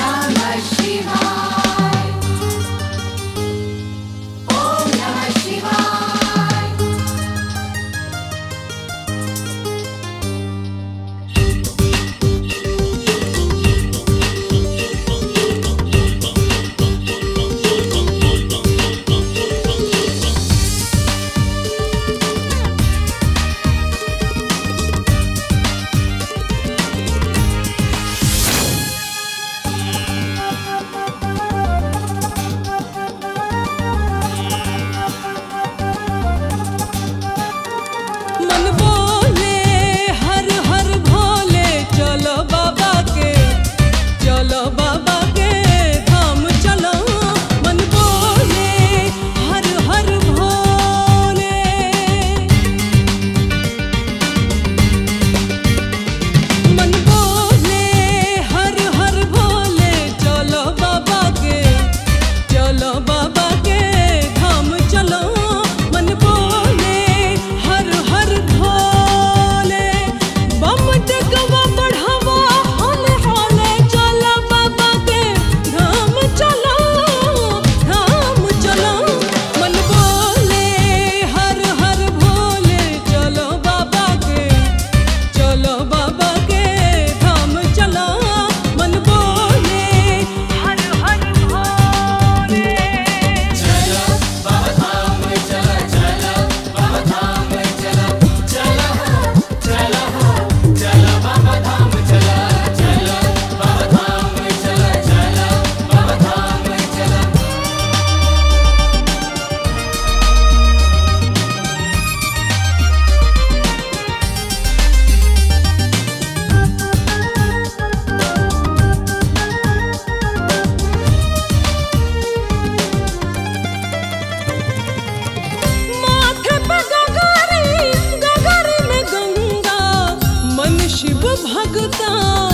नमः शिवाय। ओम नमः शिवाय। मन बोले हर हर भोले, चलो बाबा के धाम चलो। मन बोले हर हर भोले, मन बोले हर हर भोले, चलो बाबा के धाम चलो। मन बोले हर हर भोले, बम डगवा बढ़ावा होले होले, चलो बाबा के धाम चलो, धाम चलो। मन बोले हर हर भोले, चलो बाबा के धाम चलो। मन बोले हर हर भोले। माथे पे गगरी में गंगा, मन शिव भगता